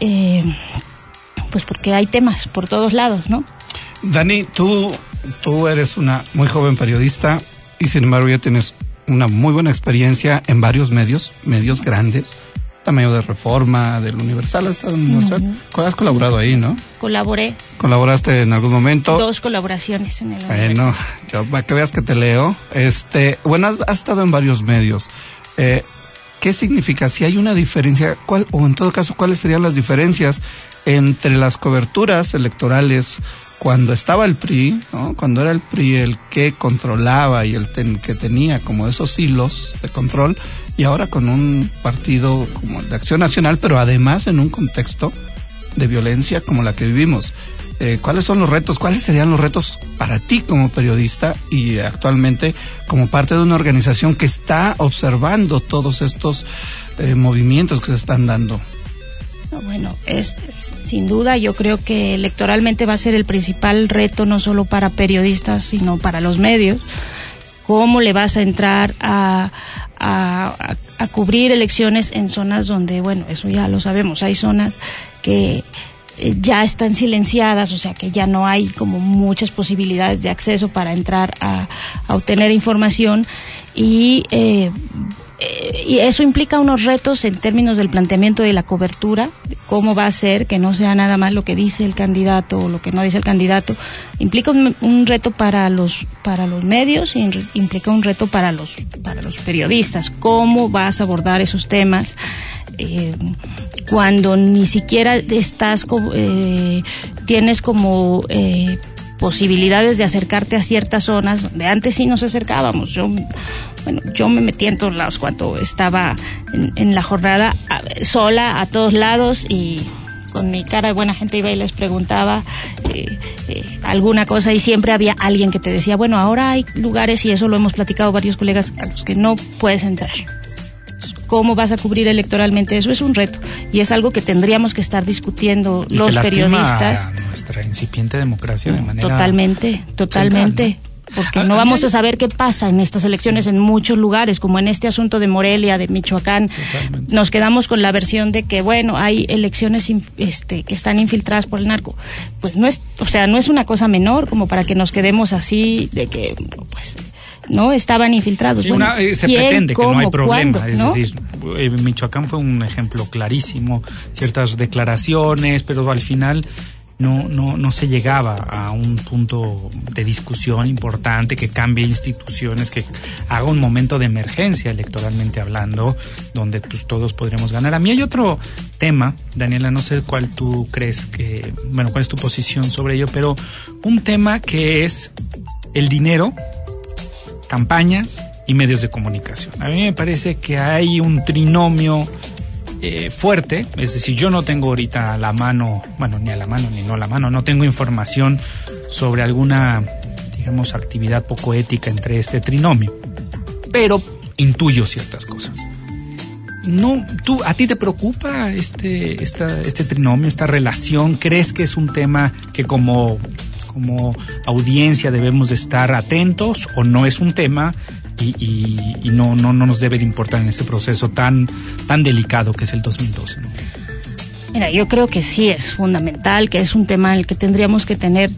pues porque hay temas por todos lados, ¿no? Dani, tú eres una muy joven periodista y sin embargo ya tienes una muy buena experiencia en varios medios grandes. Medio de Reforma, del Universal, ¿has estado en el Universal? Has colaborado ahí, ¿no? Colaboré. ¿Colaboraste en algún momento? 2 colaboraciones en el Universal. Bueno, para que veas que te leo. Bueno, has estado en varios medios. ¿Qué significa? Si hay una diferencia, o en todo caso, ¿cuáles serían las diferencias entre las coberturas electorales cuando estaba el PRI, ¿no? Cuando era el PRI el que controlaba y que tenía como esos hilos de control, y ahora con un partido como el de Acción Nacional, pero además en un contexto de violencia como la que vivimos? ¿Cuáles son los retos? ¿Cuáles serían los retos para ti como periodista y actualmente como parte de una organización que está observando todos estos movimientos que se están dando? Bueno, es sin duda, yo creo que electoralmente va a ser el principal reto, no solo para periodistas, sino para los medios. ¿Cómo le vas a entrar a cubrir elecciones en zonas donde, bueno, eso ya lo sabemos, hay zonas que ya están silenciadas, o sea que ya no hay como muchas posibilidades de acceso para entrar a obtener información, y eso implica unos retos en términos del planteamiento de la cobertura, cómo va a ser que no sea nada más lo que dice el candidato o lo que no dice el candidato. Implica un reto para los medios y implica un reto para los periodistas. ¿Cómo vas a abordar esos temas cuando ni siquiera tienes como posibilidades de acercarte a ciertas zonas donde antes sí nos acercábamos? Yo me metí en todos lados cuando estaba en la jornada, sola a todos lados, y con mi cara de buena gente iba y les preguntaba alguna cosa, y siempre había alguien que te decía, bueno, ahora hay lugares, y eso lo hemos platicado varios colegas, a los que no puedes entrar. ¿Cómo vas a cubrir electoralmente? Eso es un reto, y es algo que tendríamos que estar discutiendo y los periodistas. Nuestra incipiente democracia de manera totalmente central, ¿no? Porque no vamos a saber qué pasa en estas elecciones en muchos lugares, como en este asunto de Morelia, de Michoacán. Totalmente. Nos quedamos con la versión de que, bueno, hay elecciones que están infiltradas por el narco. Pues no es una cosa menor como para que nos quedemos así de que, pues, no estaban infiltrados. Sí, bueno, se pretende que no hay problema, ¿cuándo? es ¿no? decir, Michoacán fue un ejemplo clarísimo, ciertas declaraciones, pero al final no se llegaba a un punto de discusión importante que cambie instituciones, que haga un momento de emergencia electoralmente hablando, donde pues todos podremos ganar. A mí hay otro tema, Daniela, no sé cuál tú crees cuál es tu posición sobre ello, pero un tema que es el dinero, campañas y medios de comunicación. A mí me parece que hay un trinomio fuerte, es decir, yo no tengo ahorita a la mano, ni a la mano ni no a la mano, no tengo información sobre alguna, digamos, actividad poco ética entre este trinomio, pero intuyo ciertas cosas. No, ¿a ti te preocupa este trinomio, esta relación? ¿Crees que es un tema que como audiencia debemos de estar atentos, o no es un tema y no nos debe de importar en este proceso tan delicado que es el 2012, ¿no? Mira, yo creo que sí es fundamental, que es un tema en el que tendríamos que tener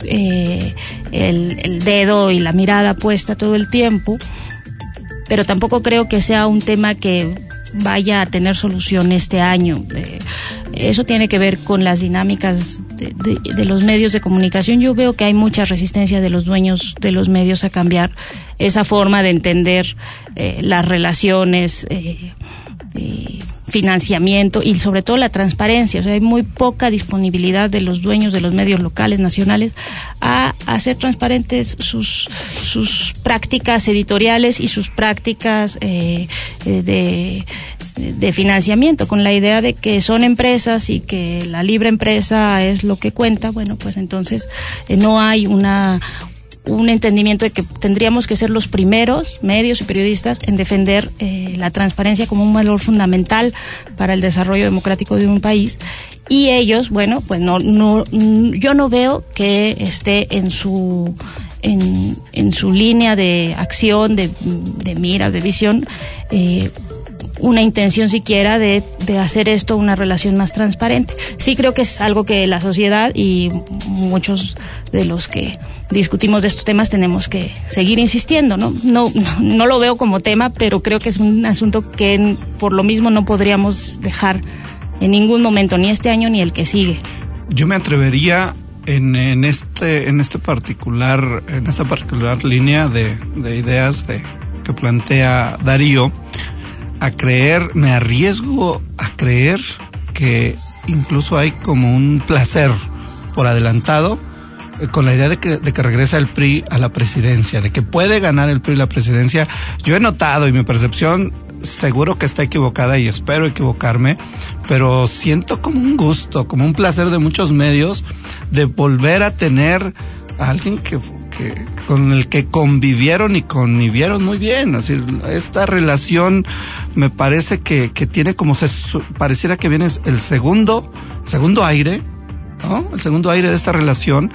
el dedo y la mirada puesta todo el tiempo, pero tampoco creo que sea un tema que vaya a tener solución este año. Eso tiene que ver con las dinámicas de los medios de comunicación. Yo veo que hay mucha resistencia de los dueños de los medios a cambiar esa forma de entender las relaciones financiamiento y sobre todo la transparencia. O sea, hay muy poca disponibilidad de los dueños de los medios locales, nacionales, a hacer transparentes sus prácticas editoriales y sus prácticas de financiamiento, con la idea de que son empresas y que la libre empresa es lo que cuenta. Bueno, pues entonces no hay un entendimiento de que tendríamos que ser los primeros medios y periodistas en defender la transparencia como un valor fundamental para el desarrollo democrático de un país. Y ellos, bueno, pues yo no veo que esté en su línea de acción, de miras, de visión, una intención siquiera de hacer esto una relación más transparente. Sí creo que es algo que la sociedad y muchos de los que discutimos de estos temas tenemos que seguir insistiendo, ¿no? No lo veo como tema, pero creo que es un asunto que por lo mismo no podríamos dejar en ningún momento, ni este año ni el que sigue. Yo me atrevería en esta particular línea de ideas que plantea Darío, me arriesgo a creer que incluso hay como un placer por adelantado con la idea de que regresa el PRI a la presidencia, de que puede ganar el PRI la presidencia. Yo he notado, y mi percepción seguro que está equivocada y espero equivocarme, pero siento como un gusto, como un placer de muchos medios de volver a tener a alguien que con el que convivieron y convivieron muy bien. Es decir, esta relación me parece que tiene como pareciera que viene el segundo aire, ¿no? El segundo aire de esta relación,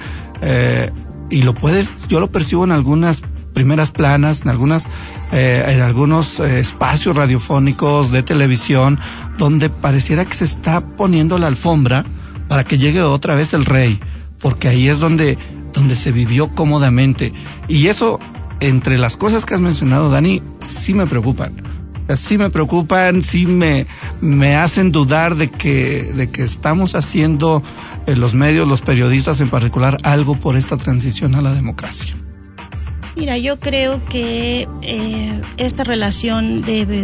y yo lo percibo en algunas primeras planas, en algunos espacios radiofónicos de televisión, donde pareciera que se está poniendo la alfombra para que llegue otra vez el rey, porque ahí es donde se vivió cómodamente. Y eso, entre las cosas que has mencionado, Dani, sí me preocupan. Sí me preocupan, sí me hacen dudar de que estamos haciendo los medios, los periodistas en particular, algo por esta transición a la democracia. Mira, yo creo que esta relación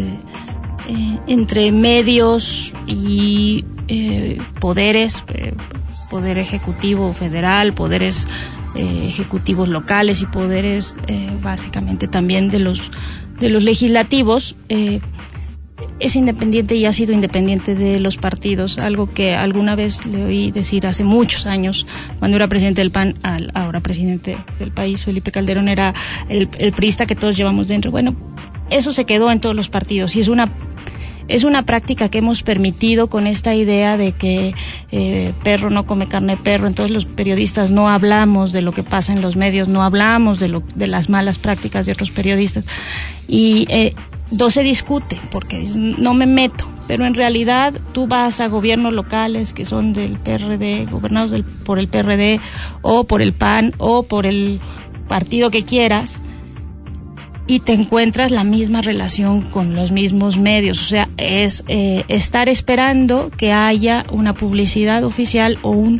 entre medios y poderes, poder ejecutivo federal, poderes ejecutivos locales y poderes básicamente también de los legislativos, es independiente y ha sido independiente de los partidos, algo que alguna vez le oí decir hace muchos años, cuando era presidente del PAN, al ahora presidente del país, Felipe Calderón, era el priista que todos llevamos dentro. Bueno, eso se quedó en todos los partidos y es una práctica que hemos permitido con esta idea de que perro no come carne de perro. Entonces los periodistas no hablamos de lo que pasa en los medios, no hablamos de las malas prácticas de otros periodistas y no se discute porque no me meto, pero en realidad tú vas a gobiernos locales que son del PRD, gobernados por el PRD o por el PAN o por el partido que quieras, y te encuentras la misma relación con los mismos medios. O sea, es estar esperando que haya una publicidad oficial o un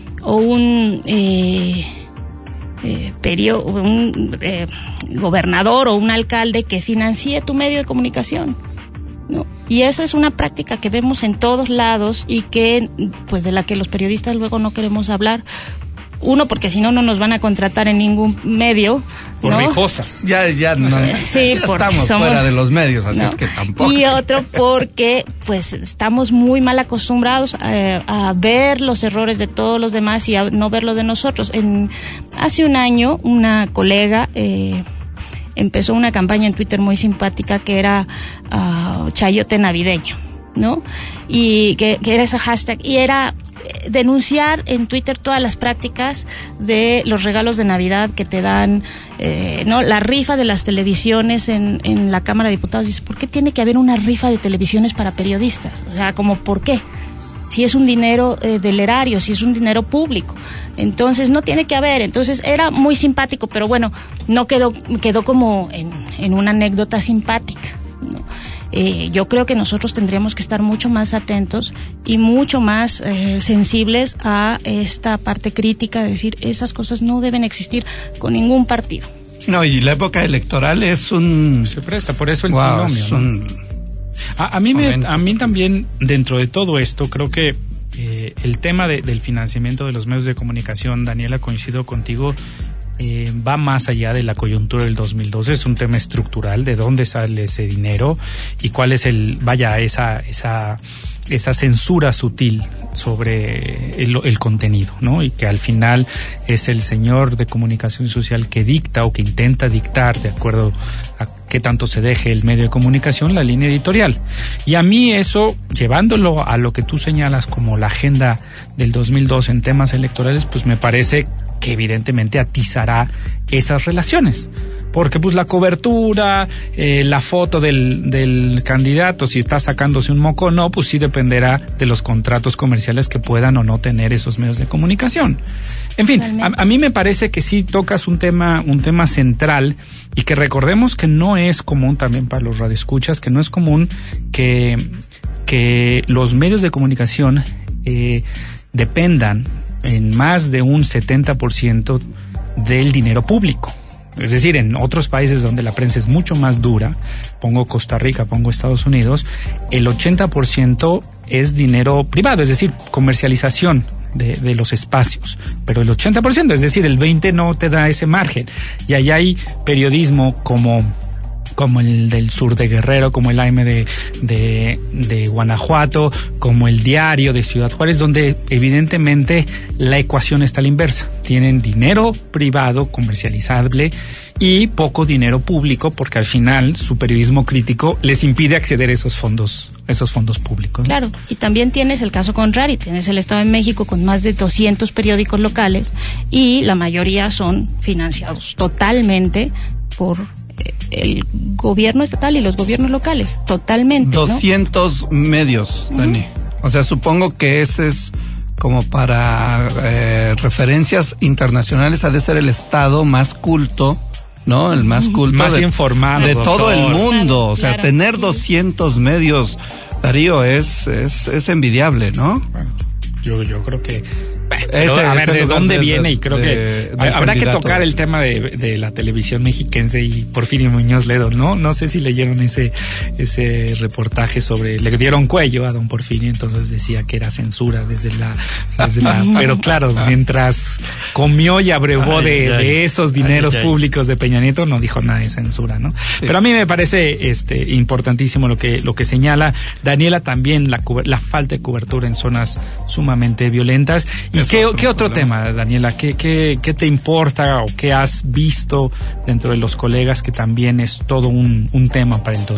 gobernador o un alcalde que financie tu medio de comunicación, ¿no? Y esa es una práctica que vemos en todos lados y que, pues, de la que los periodistas luego no queremos hablar. Uno, porque si no, no nos van a contratar en ningún medio, ¿no? Por rejosas. Ya no. Sí, ya estamos fuera de los medios, así es que tampoco. Y otro, porque pues estamos muy mal acostumbrados a ver los errores de todos los demás y a no ver lo de nosotros. Hace un año, una colega empezó una campaña en Twitter muy simpática que era Chayote Navideño, ¿no? Y que era ese hashtag, y era denunciar en Twitter todas las prácticas de los regalos de Navidad que te dan, ¿no? La rifa de las televisiones en la Cámara de Diputados. Dices, ¿por qué tiene que haber una rifa de televisiones para periodistas? O sea, como, ¿por qué? Si es un dinero del erario, si es un dinero público. Entonces, no tiene que haber. Entonces, era muy simpático, pero bueno, no quedó como en una anécdota simpática, ¿no? Yo creo que nosotros tendríamos que estar mucho más atentos y mucho más sensibles a esta parte crítica, de decir, esas cosas no deben existir con ningún partido. No, y la época electoral es se presta, por eso el trinomio, ¿no? A mí también, dentro de todo esto, creo que el tema del financiamiento de los medios de comunicación, Daniela, coincido contigo, va más allá de la coyuntura del 2012, es un tema estructural, de dónde sale ese dinero y cuál es esa censura sutil sobre el contenido, ¿no? Y que al final es el señor de comunicación social que dicta o que intenta dictar, de acuerdo a qué tanto se deje el medio de comunicación, la línea editorial. Y a mí eso, llevándolo a lo que tú señalas como la agenda del 2002 en temas electorales, pues me parece que evidentemente atizará esas relaciones. Porque pues la cobertura, la foto del candidato, si está sacándose un moco o no, pues sí dependerá de los contratos comerciales que puedan o no tener esos medios de comunicación. En fin, a mí me parece que sí tocas un tema central, y que recordemos que no es común, también para los radioescuchas, que no es común que los medios de comunicación dependan en más de un 70% del dinero público. Es decir, en otros países donde la prensa es mucho más dura, pongo Costa Rica, pongo Estados Unidos, el 80% es dinero privado, es decir, comercialización de los espacios, pero el 80%, es decir, el 20% no te da ese margen. Y allá hay periodismo como el del sur de Guerrero, como el AM de Guanajuato, como el Diario de Ciudad Juárez, donde evidentemente la ecuación está a la inversa. Tienen dinero privado comercializable y poco dinero público, porque al final su periodismo crítico les impide acceder a esos fondos públicos, ¿no? Claro, y también tienes el caso contrario, tienes el Estado de México con más de 200 periódicos locales y la mayoría son financiados totalmente por el gobierno estatal y los gobiernos locales, totalmente, 200 ¿no? medios, Dani. O sea, supongo que ese es como para referencias internacionales, ha de ser el estado más culto, ¿no? El más culto. Más informado. De todo el mundo. Claro, o sea, claro, tener 200 medios, Darío, es envidiable, ¿no? Bueno, yo creo que... Pero, a ver, ¿de dónde viene? Y creo que habrá que tocar el tema de la televisión mexiquense y Porfirio Muñoz Ledo, ¿no? No sé si leyeron ese reportaje le dieron cuello a don Porfirio, entonces decía que era censura desde la pero claro, mientras comió y abrevó de esos dineros públicos de Peña Nieto, no dijo nada de censura, ¿no? Sí. Pero a mí me parece importantísimo lo que señala Daniela, también la falta de cobertura en zonas sumamente violentas. ¿Y qué otro tema, Daniela? ¿Qué te importa o qué has visto dentro de los colegas que también es todo un tema para el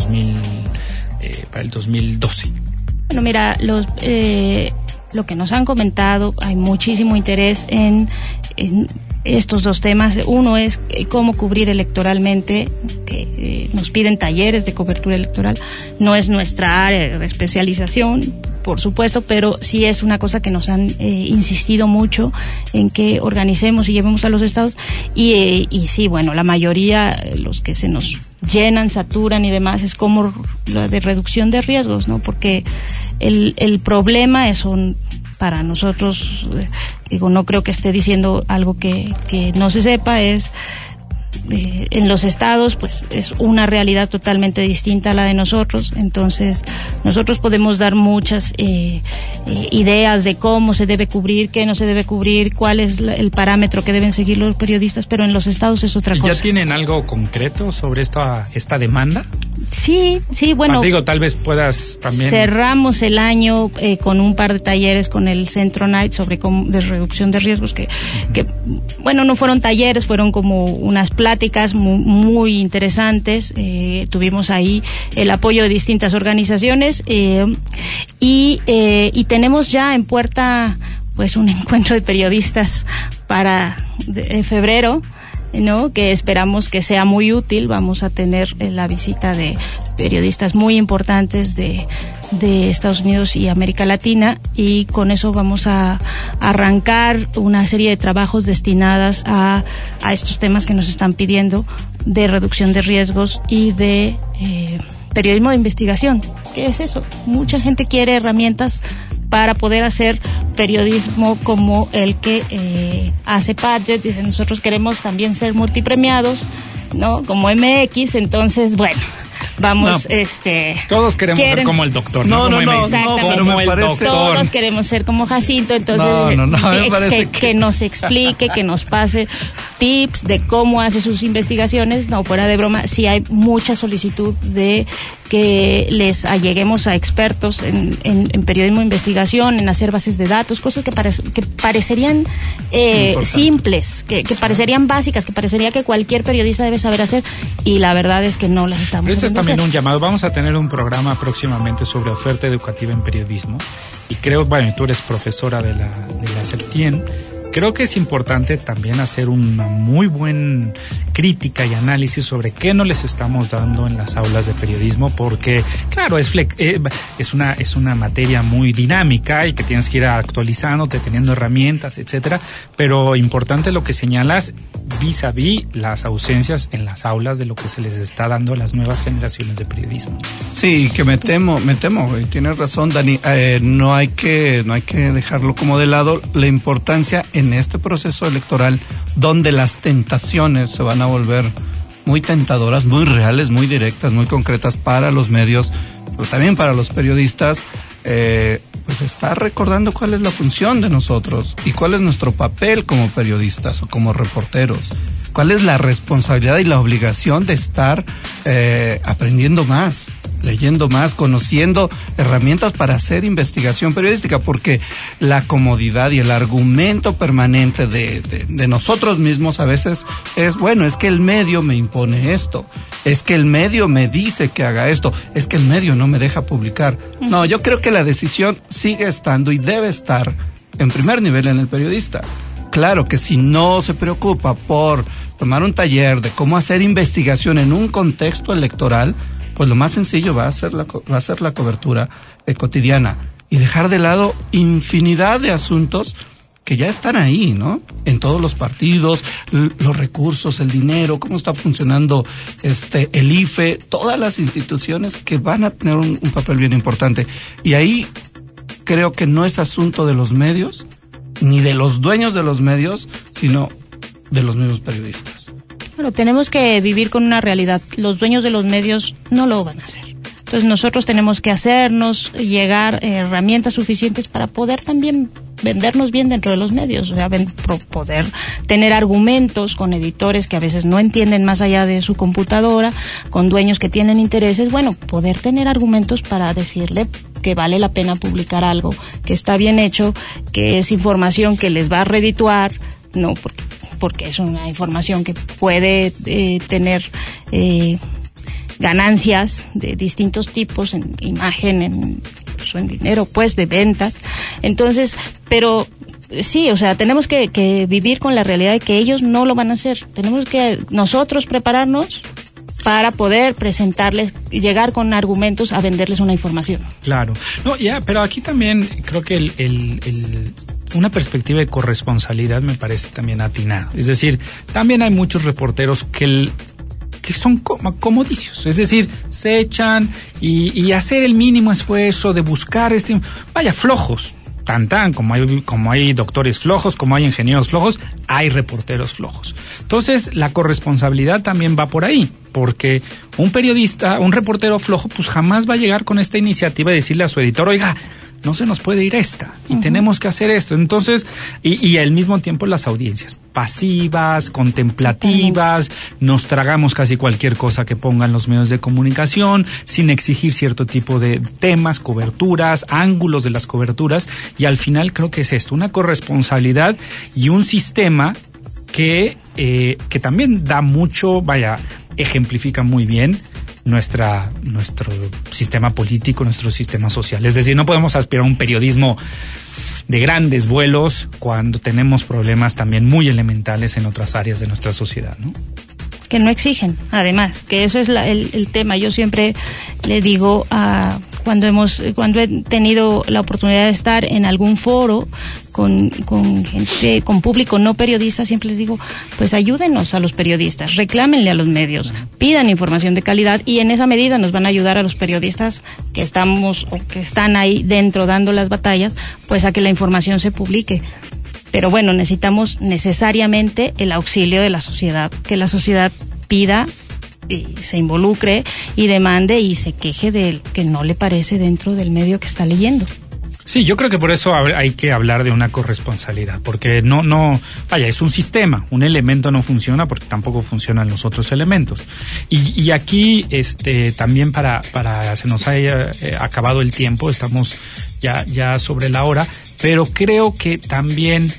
2012? Bueno, mira, lo que nos han comentado, hay muchísimo interés en estos dos temas. Uno es cómo cubrir electoralmente, que nos piden talleres de cobertura electoral. No es nuestra área de especialización, por supuesto, pero sí es una cosa que nos han insistido mucho en que organicemos y llevemos a los estados. Y sí, bueno, la mayoría, los que se nos llenan, saturan y demás, es como la de reducción de riesgos, ¿no? Porque el problema es para nosotros, no creo que esté diciendo algo que no se sepa, es en los estados pues es una realidad totalmente distinta a la de nosotros. Entonces nosotros podemos dar muchas ideas de cómo se debe cubrir, qué no se debe cubrir, cuál es el parámetro que deben seguir los periodistas, pero en los estados es otra cosa. ¿Ya tienen algo concreto sobre esta demanda? Sí, bueno. Tal vez puedas también... Cerramos el año con un par de talleres con el Centro Knight sobre de reducción de riesgos que bueno, no fueron talleres, fueron como unas pláticas muy interesantes. Tuvimos ahí el apoyo de distintas organizaciones y tenemos ya en puerta pues un encuentro de periodistas para febrero, ¿no? Que esperamos que sea muy útil. Vamos a tener la visita de periodistas muy importantes de Estados Unidos y América Latina, y con eso vamos a arrancar una serie de trabajos destinadas a estos temas que nos están pidiendo de reducción de riesgos y de periodismo de investigación. ¿Qué es eso? Mucha gente quiere herramientas para poder hacer periodismo como el que hace Padgett. Dice, nosotros queremos también ser multipremiados, ¿no? Como MX, entonces, bueno, vamos, todos queremos ser como el doctor, no, pero me parece... Todos queremos ser como Jacinto, entonces me parece que nos explique, que nos pase tips de cómo hace sus investigaciones. No, fuera de broma, sí hay mucha solicitud de que les alleguemos a expertos en periodismo de investigación, en hacer bases de datos, cosas que parecerían simples, que parecerían básicas, que parecería que cualquier periodista debe saber hacer, y la verdad es que no las estamos haciendo. Esto es también hacer. Un llamado. Vamos a tener un programa próximamente sobre oferta educativa en periodismo, y creo, bueno, tú eres profesora de la CELTIEN. Creo que es importante también hacer una muy buena crítica y análisis sobre qué no les estamos dando en las aulas de periodismo, porque claro, es una materia muy dinámica y que tienes que ir actualizándote, teniendo herramientas, etcétera, pero importante lo que señalas vis-a-vis las ausencias en las aulas de lo que se les está dando a las nuevas generaciones de periodismo. Sí, que me temo, y tienes razón, Dani, no hay que dejarlo como de lado la importancia en este proceso electoral, donde las tentaciones se van a volver muy tentadoras, muy reales, muy directas, muy concretas para los medios, pero también para los periodistas, pues estar recordando cuál es la función de nosotros y cuál es nuestro papel como periodistas o como reporteros, cuál es la responsabilidad y la obligación de estar aprendiendo más, leyendo más, conociendo herramientas para hacer investigación periodística, porque la comodidad y el argumento permanente de nosotros mismos a veces es, bueno, es que el medio me impone esto, es que el medio me dice que haga esto, es que el medio no me deja publicar. No, yo creo que la decisión sigue estando y debe estar en primer nivel en el periodista. Claro que si no se preocupa por tomar un taller de cómo hacer investigación en un contexto electoral, pues lo más sencillo va a ser la cobertura cotidiana y dejar de lado infinidad de asuntos que ya están ahí, ¿no? En todos los partidos, los recursos, el dinero, cómo está funcionando el IFE, todas las instituciones que van a tener un papel bien importante. Y ahí creo que no es asunto de los medios, ni de los dueños de los medios, sino de los mismos periodistas. Bueno, tenemos que vivir con una realidad. Los dueños de los medios no lo van a hacer. Entonces nosotros tenemos que hacernos llegar herramientas suficientes para poder también vendernos bien dentro de los medios, o sea, poder tener argumentos con editores que a veces no entienden más allá de su computadora, con dueños que tienen intereses, bueno, poder tener argumentos para decirle que vale la pena publicar algo, que está bien hecho, que es información que les va a redituar, no porque es una información que puede tener ganancias de distintos tipos, en imagen, incluso en dinero, pues, de ventas. Entonces, pero sí, o sea, tenemos que vivir con la realidad de que ellos no lo van a hacer. Tenemos que nosotros prepararnos para poder presentarles, llegar con argumentos a venderles una información. Claro. No, pero aquí también creo que una perspectiva de corresponsabilidad me parece también atinada. Es decir, también hay muchos reporteros que son comodicios, es decir, se echan y hacer el mínimo esfuerzo de buscar flojos, como hay doctores flojos, como hay ingenieros flojos, hay reporteros flojos. Entonces, la corresponsabilidad también va por ahí, porque un reportero flojo, pues jamás va a llegar con esta iniciativa de decirle a su editor, oiga, no se nos puede ir esta, y tenemos que hacer esto. Entonces, y al mismo tiempo las audiencias pasivas, contemplativas, nos tragamos casi cualquier cosa que pongan los medios de comunicación, sin exigir cierto tipo de temas, coberturas, ángulos de las coberturas, y al final creo que es esto, una corresponsabilidad y un sistema que también da mucho, ejemplifica muy bien nuestro sistema político, nuestro sistema social. Es decir, no podemos aspirar a un periodismo de grandes vuelos cuando tenemos problemas también muy elementales en otras áreas de nuestra sociedad, ¿no? Que no exigen, además, que eso es el tema. Yo siempre le digo cuando he tenido la oportunidad de estar en algún foro con gente, con público no periodista, siempre les digo, pues ayúdenos a los periodistas, reclámenle a los medios, pidan información de calidad, y en esa medida nos van a ayudar a los periodistas que estamos o que están ahí dentro dando las batallas, pues a que la información se publique. Pero bueno, necesitamos necesariamente el auxilio de la sociedad, que la sociedad pida se involucre y demande y se queje del que no le parece dentro del medio que está leyendo. Sí, yo creo que por eso hay que hablar de una corresponsabilidad, porque vaya, es un sistema, un elemento no funciona porque tampoco funcionan los otros elementos. Y aquí, también para se nos haya acabado el tiempo, estamos ya sobre la hora, pero creo que también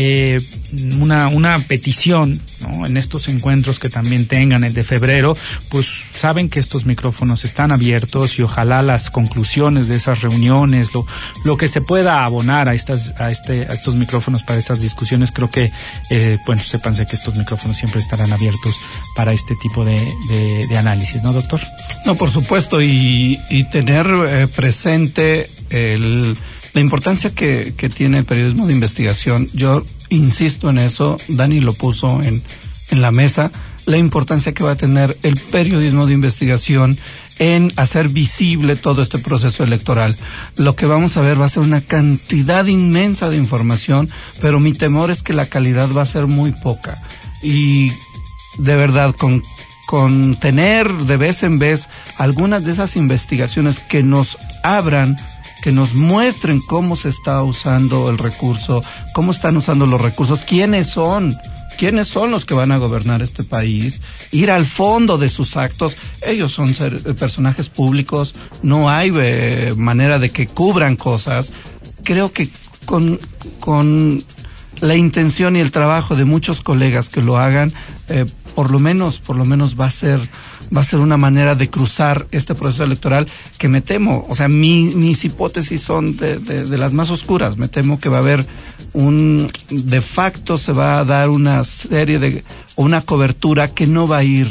una petición, ¿no? En estos encuentros que también tengan, el de febrero, pues saben que estos micrófonos están abiertos y ojalá las conclusiones de esas reuniones, lo que se pueda abonar a estos micrófonos para estas discusiones, creo que, sépanse que estos micrófonos siempre estarán abiertos para este tipo de análisis, ¿no, doctor? No, por supuesto, y tener presente la importancia que tiene el periodismo de investigación. Yo insisto en eso, Dani lo puso en la mesa, la importancia que va a tener el periodismo de investigación en hacer visible todo este proceso electoral. Lo que vamos a ver va a ser una cantidad inmensa de información, pero mi temor es que la calidad va a ser muy poca. Y de verdad, con tener de vez en vez algunas de esas investigaciones que nos abran, que nos muestren cómo se está usando el recurso, cómo están usando los recursos, quiénes son los que van a gobernar este país, ir al fondo de sus actos. Ellos son personajes públicos, no hay manera de que cubran cosas. Creo que con la intención y el trabajo de muchos colegas que lo hagan, por lo menos va a ser una manera de cruzar este proceso electoral que me temo, o sea, mis hipótesis son de las más oscuras. Me temo que va a haber de facto se va a dar una serie una cobertura que no va a ir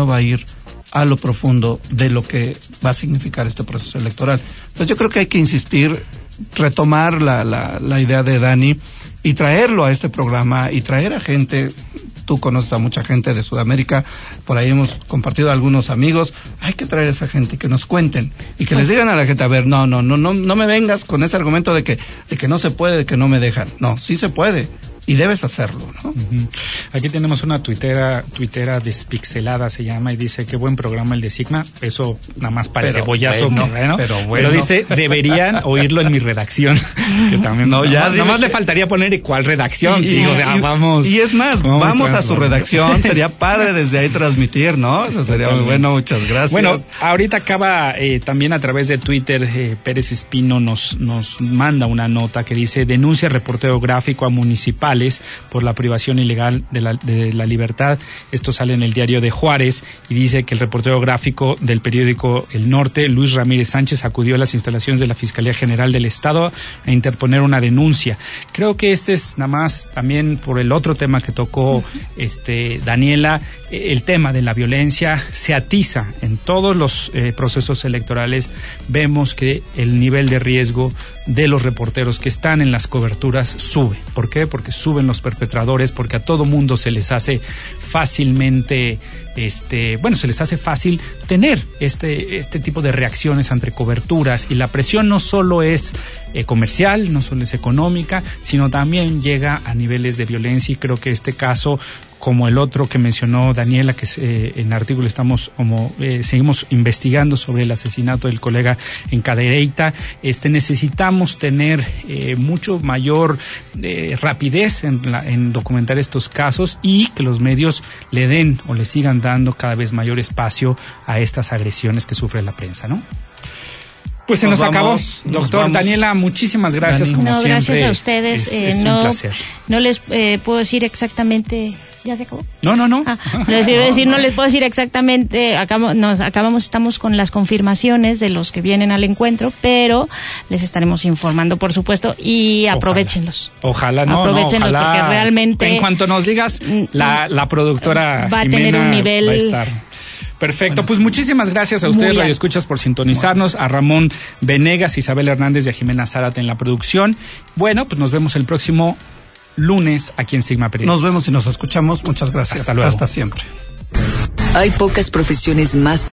a lo profundo de lo que va a significar este proceso electoral. Entonces yo creo que hay que insistir, retomar la idea de Dani y traerlo a este programa y traer a gente. Tú conoces a mucha gente de Sudamérica, por ahí hemos compartido a algunos amigos. Hay que traer a esa gente que nos cuenten y que les digan a la gente, a ver, no me vengas con ese argumento de que no se puede, de que no me dejan. No, sí se puede y debes hacerlo, ¿no? Uh-huh. Aquí tenemos una tuitera despixelada se llama, y dice, qué buen programa el de Sigma. Eso nada más para el cebollazo, bueno. Pero dice, deberían oírlo en mi redacción. Que también nada más le faltaría poner cuál redacción. Vamos. Y es más, vamos a su redacción. Sería padre desde ahí transmitir, ¿no? Eso sería muy bueno. Muchas gracias. Bueno, ahorita acaba también a través de Twitter, Pérez Espino nos manda una nota que dice, denuncia reportero gráfico a municipal por la privación ilegal de la libertad. Esto sale en el Diario de Juárez y dice que el reportero gráfico del periódico El Norte, Luis Ramírez Sánchez, acudió a las instalaciones de la Fiscalía General del Estado a interponer una denuncia. Creo que este es nada más también por el otro tema que tocó Daniela, el tema de la violencia se atiza en todos los procesos electorales. Vemos que el nivel de riesgo de los reporteros que están en las coberturas sube. ¿Por qué? Porque suben los perpetradores, porque a todo mundo se les hace fácilmente, se les hace fácil tener este tipo de reacciones ante coberturas, y la presión no solo es comercial, no solo es económica, sino también llega a niveles de violencia, y creo que este caso, como el otro que mencionó Daniela, que en el artículo seguimos investigando sobre el asesinato del colega en Cadereyta, necesitamos tener mucho mayor rapidez en documentar estos casos, y que los medios le den o le sigan dando cada vez mayor espacio a estas agresiones que sufre la prensa, ¿no? Pues se nos acabó. Doctor Daniela, muchísimas gracias, como siempre. Gracias a ustedes. Es un placer. No les puedo decir exactamente... ¿Ya se acabó? No. No les puedo decir exactamente, estamos con las confirmaciones de los que vienen al encuentro, pero les estaremos informando, por supuesto, y aprovéchenlos. Ojalá, porque realmente... En cuanto nos digas, la productora va a tener un nivel... va a estar... Perfecto, pues muchísimas gracias a ustedes, Radio Escuchas, por sintonizarnos, a Ramón Venegas, Isabel Hernández y a Jimena Zárate en la producción. Bueno, pues nos vemos el próximo lunes aquí en Sigma Periodistas. Nos vemos y nos escuchamos. Muchas gracias. Hasta luego. Hasta siempre. Hay pocas profesiones más